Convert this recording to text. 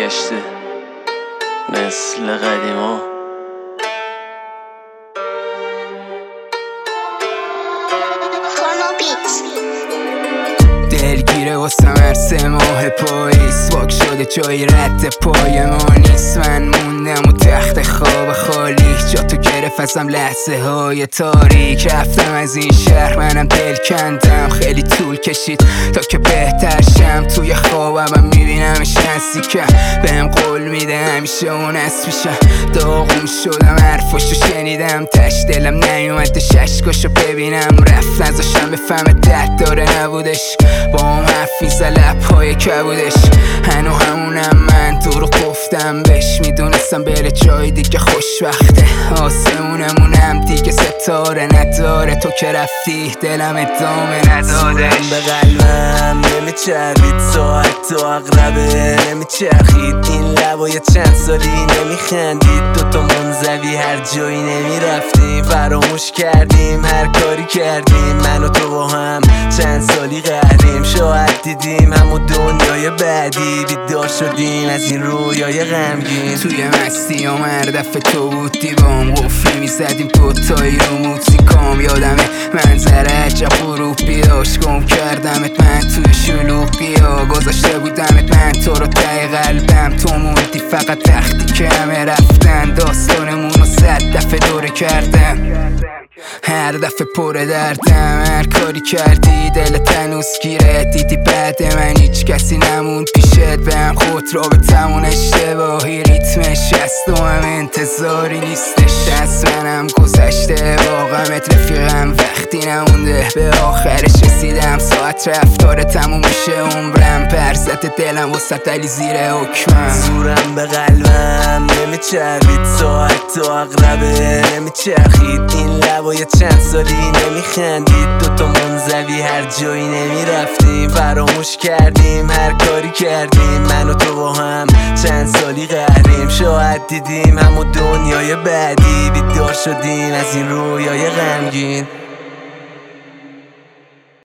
برگشته مثل قدیما. دلگیره واسم هر 3 ماه پاییز واک شده جایی رد پای ما نیست. من موندم و تخت خواب خالی جا تو گرفت ازم لحظه های تاریک. رفتم از این شهر منم دل کندم، خیلی طول کشید تا که بهتر شم. توی خوابم میبینمش نزدیکم، بهم قول میده همیشه اون است پیشم. داغون شدم حرفاشو شنیدم، تش دلم نیومده اشکاشو ببینم. رفت نذاشتم بفهمه ده داره نبودش، با هم حرف میزه لبهای کبودش. هنو همونم من دروغ گفتم بهش، میدونستم بره جای دیگه خوشوقته. آسمونمونم دیگه ستاره نداره، تو که رفتی دلم ادامه ندادش. به قلبم نمیچربید ساعت تو اقربه نمیچرخید، این لبای چند سالی نمیخندید. دوتا منزوی هر جایی نمیرفتیم، فراموش کردیم هر کاری کردیم. من و تو با هم چند سالی قهریم، شاید دیدیم همون دنیای بعدی. بیدار شدیم از این رویای غمگین، توی مستی هم هر دفعه تو بودی بام قفلی میزدیم دوتایی رو موزیکام. یادمه منظره عجب غروبی داشت، گم کردمت من توی شلوغی ها. گذاشته بودمت من تو رو ته قلبم، تو موندی فقط وقتی که همه رفتن. داستانمون رو 100 دفعه دوره کردم، هر دفعه پر دردم. هر کاری کردی دلت هنوز گیره، دیدی بعد من هیچ کسی نموند پیشت. بهم خود رابطمون اشتباهی ریتمش هست و هم انتظاری نیستش. دست منم گذشته واقعمت رفیقم، وقتی نمونده به آخرش رسیدم. ساعت رفتار تموم میشه عمرم، پرزت دلم وسط علی زیر حکمم. زورم به قلبم نمیچربید ساعت تو اقربه نمیچرخید، این لبای چند سالی نمیخندید. دوتا منزوی هر جایی نمیرفتیم، فراموش کردیم هر کاری کردیم. من و تو با هم چند سالی قهریم، شاید دیدیم همون دنیای بعدی. بیدار شدیم از این رویای غمگین.